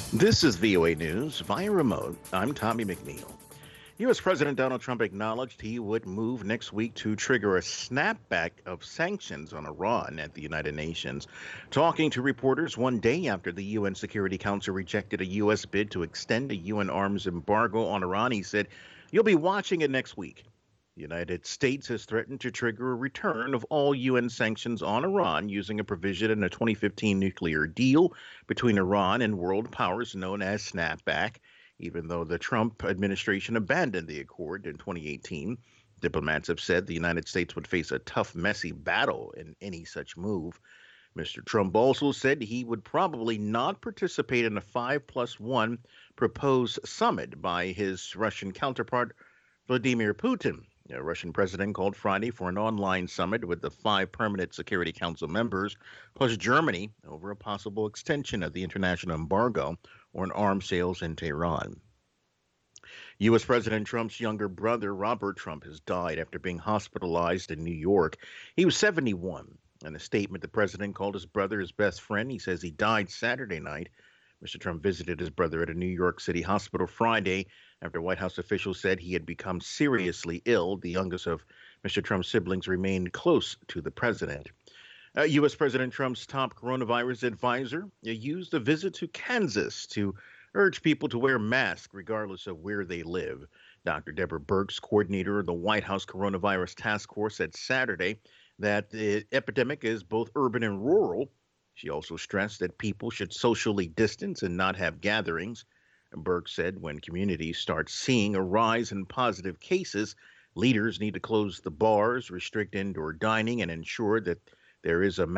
This is VOA News via remote. I'm Tommy McNeil. U.S. President Donald Trump acknowledged he would move next week to trigger a snapback of sanctions on Iran at the United Nations. Talking to reporters one day after the UN Security Council rejected a U.S. bid to extend a UN arms embargo on Iran, he said, "You'll be watching it next week." The United States has threatened to trigger a return of all UN sanctions on Iran using a provision in a 2015 nuclear deal between Iran and world powers known as Snapback. Even though the Trump administration abandoned the accord in 2018, diplomats have said the United States would face a tough, messy battle in any such move. Mr. Trump also said he would probably not participate in a 5+1 proposed summit by his Russian counterpart, Vladimir Putin. The Russian president called Friday for an online summit with the 5 permanent Security Council members, plus Germany, over a possible extension of the international embargo on arms sales into Iran. U.S. President Trump's younger brother, Robert Trump, has died after being hospitalized in New York. He was 71. In a statement, the president called his brother his best friend. He says he died Saturday night. Mr. Trump visited his brother at a New York City hospital Friday after White House officials said he had become seriously ill. The youngest of Mr. Trump's siblings remained close to the president. U.S. President Trump's top coronavirus advisor used a visit to Kansas to urge people to wear masks regardless of where they live. Dr. Deborah Birx, coordinator of the White House Coronavirus Task Force, said Saturday that the epidemic is both urban and rural. She also stressed that people should socially distance and not have gatherings. Birx said when communities start seeing a rise in positive cases, leaders need to close the bars, restrict indoor dining, and ensure that there is a